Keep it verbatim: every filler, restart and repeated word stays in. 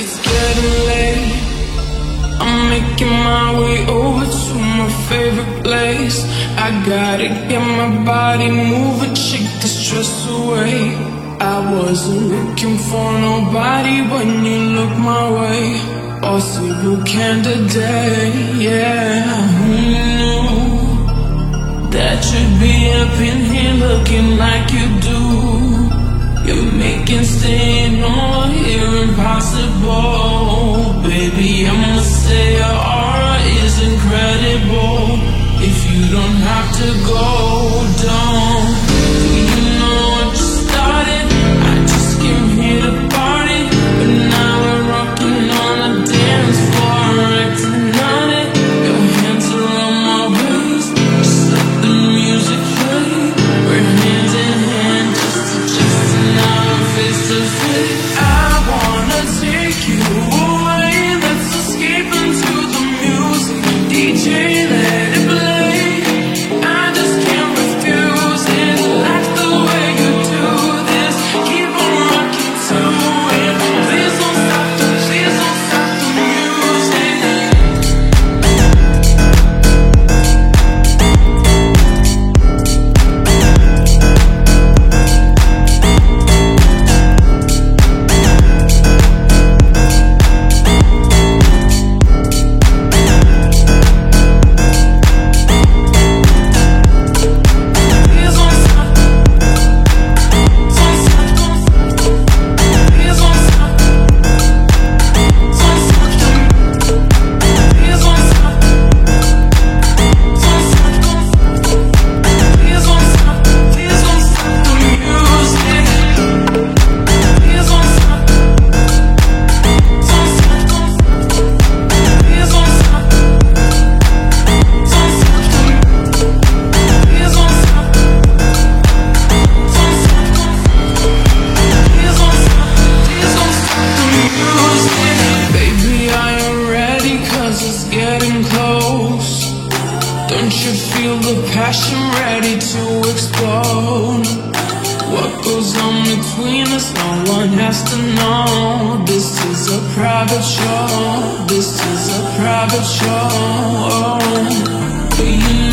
It's getting late. I'm making my way over to my favorite place. I gotta get my body moving, shake the stress away. I wasn't looking for nobody when you looked my way. Possible candidate, yeah. Who knew that you'd be up in here looking like you do? You're making staying on here impossible. Baby, I must say your aura is incredible. If you don't have to go, don't. Do you know what you started? I just came here to party, but now we're rocking on the dance floor, acting on it. Your hands around my waist, just let the music play. We're hand in hand, just adjusting our face to face. I wanna take you away, let's escape into the music. D J, let it play. I just can't refuse it. Like the way you do this, keep on rocking to it. Please don't stop the, please don't stop the music. Please don't stop, don't stop, don't stop. Please don't stop, don't stop the, please don't stop, don't stop, don't stop. Please don't stop, please don't stop the music. Please don't stop, don't stop, don't stop. Please don't stop, don't stop the, please don't stop, don't stop, don't stop. Please don't stop, please don't stop the music. Baby, are you ready? 'Cause it's getting close. Don't you feel the passion ready to explode? What goes on between us, no one has to know. This is a private show, this is a private show. But you